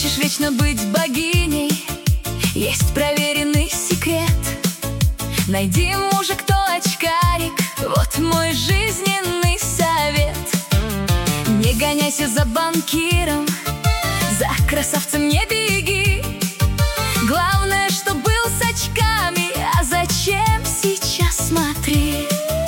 хочешь вечно быть богиней, есть проверенный секрет. Найди мужа, кто очкарик, вот мой жизненный совет. Не гоняйся за банкиром, за красавцем не беги. Главное, что был с очками, а зачем сейчас смотри.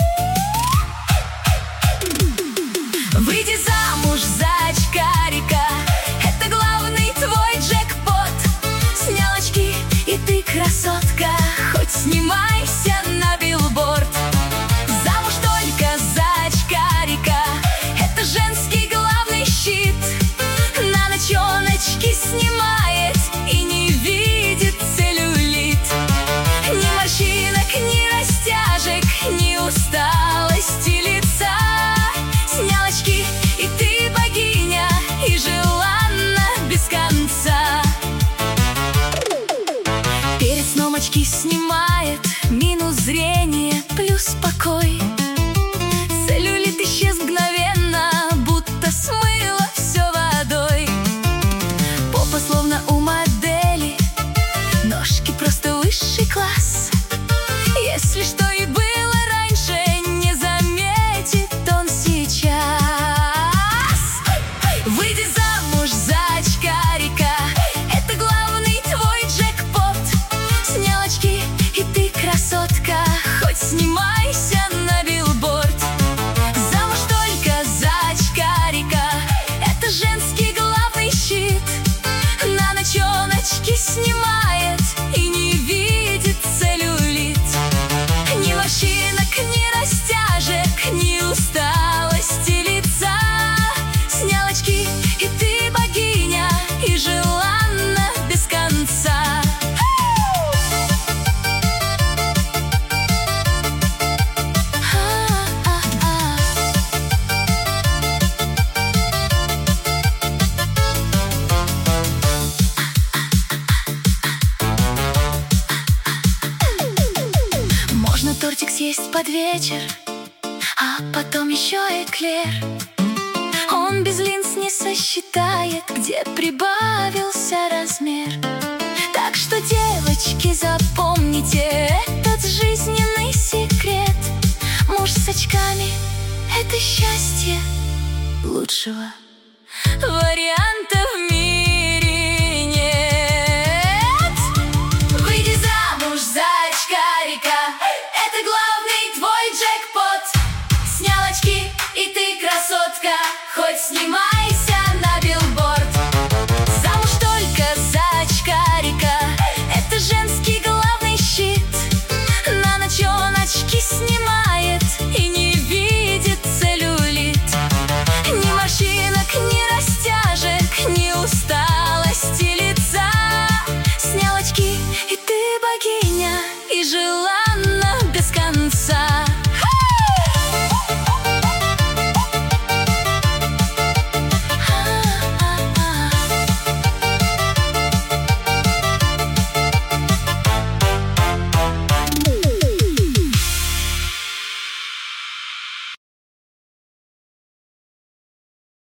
Выйди замуж за очкарика, это главный твой джекпот. Снял очки, и ты красотка, хоть снимайся на билборд. Замуж только за очкарика, это женский главный щит. На ночь он очки снимает и не видит целлюлит. Ни морщинок, ни растяжек, ни усталости лица. Снял очки, и ты богиня, и желанна без конца. Перед сном очки снимает, минус зрение, плюс покой. Целлюлит исчез мгновенно, будто смыло все водой. Попа словно у модели, ножки просто высший класс. Если что и было раньше, не заметит он сейчас. Выйди замуж за очкарика, это главный твой джекпот. Снял очки, и ты красотка, хоть снимайся на билборд. Замуж только за очкарика, это женский главный щит. На ночь он очки снимает и не видит целлюлит. Ни морщинок, ни растяжек, ни усталости лица. Снял очки, и ты богиня, и желанна без конца. Можно тортик съесть под вечер, а потом еще эклер. Он без линз не сосчитает, где прибавился размер. Так что, девочки, запомните этот жизненный секрет. Муж с очками — это счастье, лучшего варианта в мире